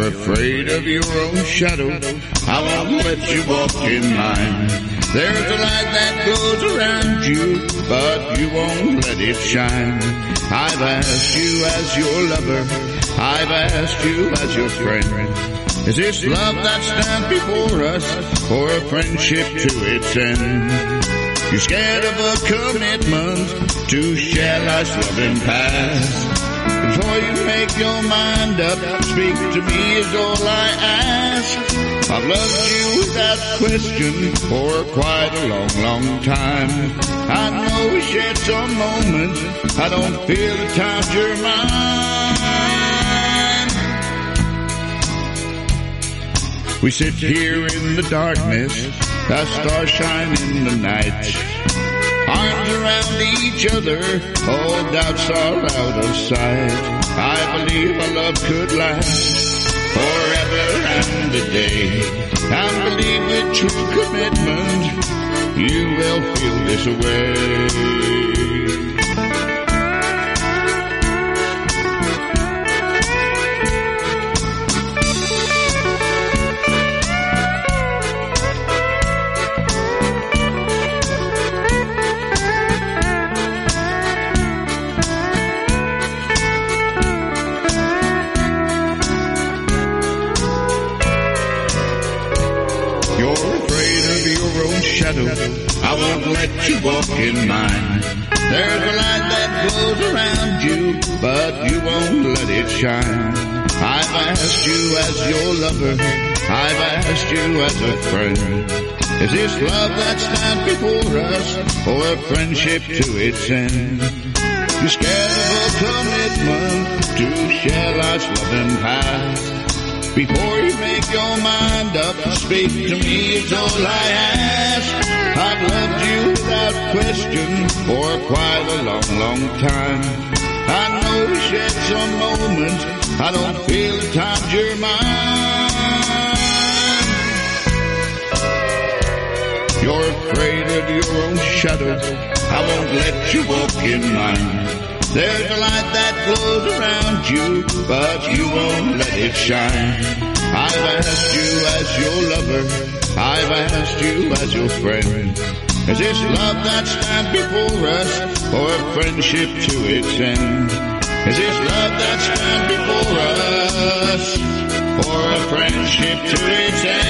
You're afraid of your own shadow. I won't let you walk in mine. There's a light that glows around you, but you won't let it shine. I've asked you as your lover, I've asked you as your friend. Is this love that stands before us, or a friendship to its end? You're scared of a commitment to share life's loving past. Before you make your mind up, speak to me is all I ask. I've loved you without question for quite a long, long time. I know we shared some moments, I don't feel the times you're mine. We sit here in the darkness, the stars shine in the night. Arms around each other, all doubts are out of sight. I believe our love could last forever and a day. I believe with true commitment, you will feel this way. You're afraid of your own shadow, I won't let you walk in mine. There's a light that glows around you, but you won't let it shine. I've asked you as your lover, I've asked you as a friend. Is this love that stands before us, or a friendship to its end? You're scared of a commitment to share life's loving past. Before you make your mind up, speak to me, it's all I ask. I've loved you without question for quite a long, long time. I know we shared some moments, I don't feel the times you're mine. You're afraid of your own shadow, I won't let you walk in mine. There's a light that glows around you, but you won't let it shine. I've asked you as your lover, I've asked you as your friend. Is this love that stands before us, or a friendship to its end? Is this love that stands before us, or a friendship to its end?